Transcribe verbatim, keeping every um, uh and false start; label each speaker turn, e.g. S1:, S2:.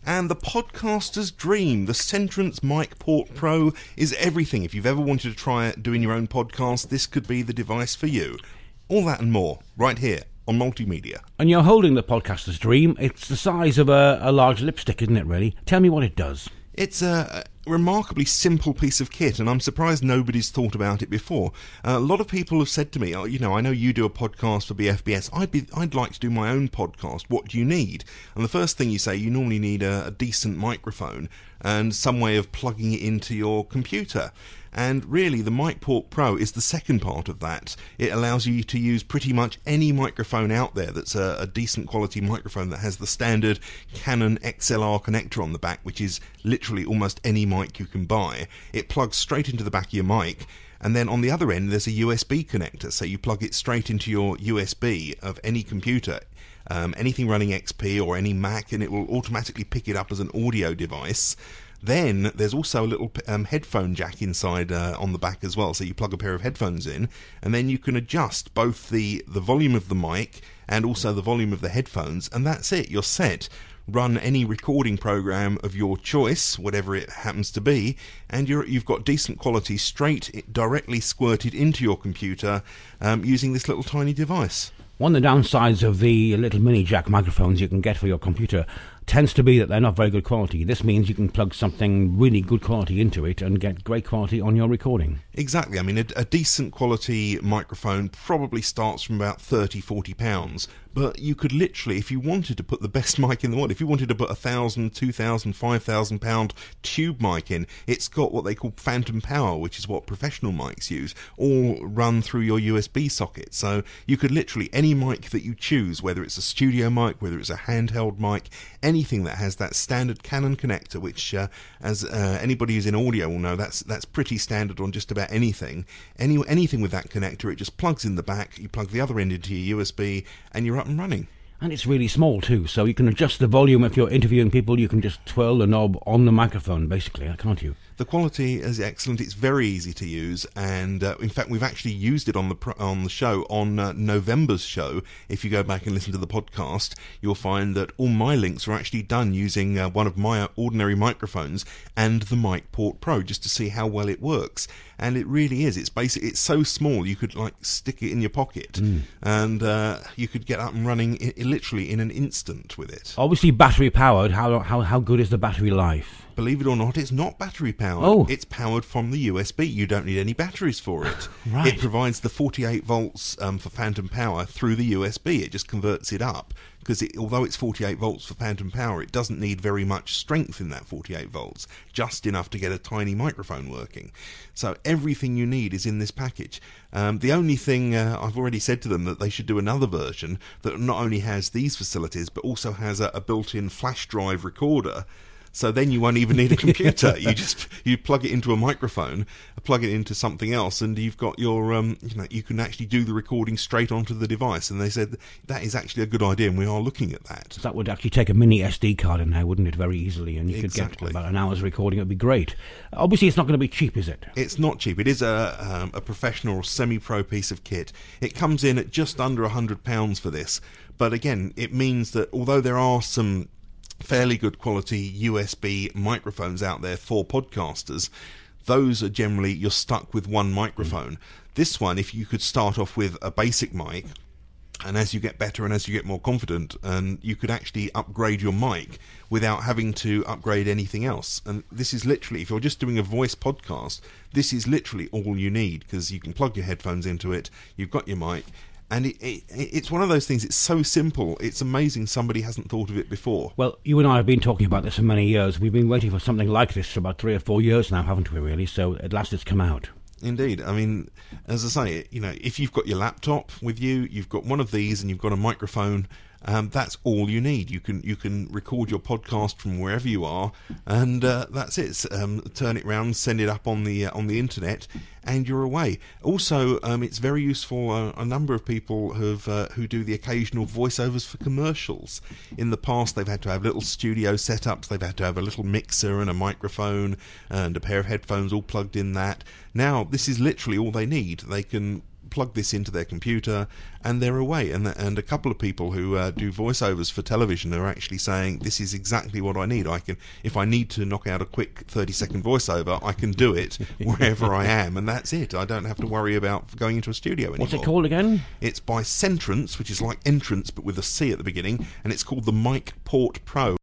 S1: And the podcaster's dream, the Centrance MicPort Pro, is everything. If you've ever wanted to try doing your own podcast, this could be the device for you. All that and more, right here on Multimedia.
S2: And you're holding the podcaster's dream. It's the size of a, a large lipstick, isn't it, really? Tell me what it does.
S1: It's a remarkably simple piece of kit, and I'm surprised nobody's thought about it before. Uh, a lot of people have said to me, oh, you know, I know you do a podcast for B F B S. I'd be, I'd like to do my own podcast. What do you need? And the first thing you say, you normally need a, a decent microphone and some way of plugging it into your computer. And really, the MicPort Pro is the second part of that. It allows you to use pretty much any microphone out there that's a, a decent quality microphone that has the standard Canon X L R connector on the back, which is literally almost any mic you can buy. It plugs straight into the back of your mic, and then on the other end there's a U S B connector, so you plug it straight into your U S B of any computer. Um, anything running X P or any Mac, and it will automatically pick it up as an audio device. Then there's also a little um, headphone jack inside uh, on the back as well, so you plug a pair of headphones in, and then you can adjust both the, the volume of the mic and also the volume of the headphones, and that's it, you're set. Run any recording program of your choice, whatever it happens to be, and you're, you've got decent quality straight directly squirted into your computer um, using this little tiny device.
S2: One of the downsides of the little mini jack microphones you can get for your computer tends to be that they're not very good quality. This means you can plug something really good quality into it and get great quality on your recording.
S1: Exactly. I mean, a, a decent quality microphone probably starts from about thirty, forty pounds. But you could literally, if you wanted to put the best mic in the world, if you wanted to put a thousand, two thousand, five thousand pound tube mic in, it's got what they call phantom power, which is what professional mics use, all run through your U S B socket. So you could literally, any mic that you choose, whether it's a studio mic, whether it's a handheld mic, anything that has that standard Canon connector, which uh, as uh, anybody who's in audio will know, that's that's pretty standard on just about anything. Any anything with that connector, it just plugs in the back, you plug the other end into your U S B, and you're up and running.
S2: And it's really small too, so you can adjust the volume. If you're interviewing people, you can just twirl the knob on the microphone, basically, can't you?
S1: The quality is excellent. It's very easy to use, and uh, in fact, we've actually used it on the pro- on the show on uh, November's show. If you go back and listen to the podcast, you'll find that all my links are actually done using uh, one of my ordinary microphones and the MicPort Pro, just to see how well it works. And it really is. It's basic. It's so small you could like stick it in your pocket, mm. and uh, you could get up and running I- literally in an instant with it.
S2: Obviously, battery powered. How how how good is the battery life?
S1: Believe it or not, it's not battery powered.
S2: Oh.
S1: It's powered from the U S B. You don't need any batteries for it.
S2: Right.
S1: It provides the forty-eight volts um, for phantom power through the U S B. It just converts it up. Because it, although it's forty-eight volts for phantom power, it doesn't need very much strength in that forty-eight volts. Just enough to get a tiny microphone working. So everything you need is in this package. Um, the only thing, uh, I've already said to them that they should do another version that not only has these facilities, but also has a, a built-in flash drive recorder. So then you won't even need a computer. you just you plug it into a microphone, plug it into something else, and you've got your um, you know you can actually do the recording straight onto the device. And they said that is actually a good idea, and we are looking at that.
S2: That would actually take a mini S D card in there, wouldn't it, very easily, and you
S1: exactly.
S2: could get about an hour's recording. It'd be great. Obviously, it's not going to be cheap, is it?
S1: It's not cheap. It is a um, a professional semi-pro piece of kit. It comes in at just under a hundred pounds for this. But again, it means that although there are some fairly good quality U S B microphones out there for podcasters, those are generally, you're stuck with one microphone. Mm. This one, if you could start off with a basic mic, and as you get better and as you get more confident, and you could actually upgrade your mic without having to upgrade anything else. And this is literally, if you're just doing a voice podcast, this is literally all you need, because you can plug your headphones into it, you've got your mic. And it, it, it's one of those things, it's so simple, it's amazing somebody hasn't thought of it before.
S2: Well, you and I have been talking about this for many years. We've been waiting for something like this for about three or four years now, haven't we, really? So at last it's come out.
S1: Indeed. I mean, as I say, you know, if you've got your laptop with you, you've got one of these and you've got a microphone, um, that's all you need. You can you can record your podcast from wherever you are, and uh, that's it. Um, turn it round, send it up on the uh, on the internet, and you're away. Also, um, it's very useful. Uh, a number of people have uh, who do the occasional voiceovers for commercials. In the past, they've had to have little studio setups. They've had to have a little mixer and a microphone and a pair of headphones all plugged in that. Now, this is literally all they need. They can plug this into their computer, and they're away. And and a couple of people who uh, do voiceovers for television are actually saying this is exactly what I need. I can, if I need to knock out a quick thirty second voiceover, I can do it wherever I am, and that's it. I don't have to worry about going into a studio anymore.
S2: What's it called again?
S1: It's by Centrance, which is like entrance but with a C at the beginning, and it's called the Mic Port Pro.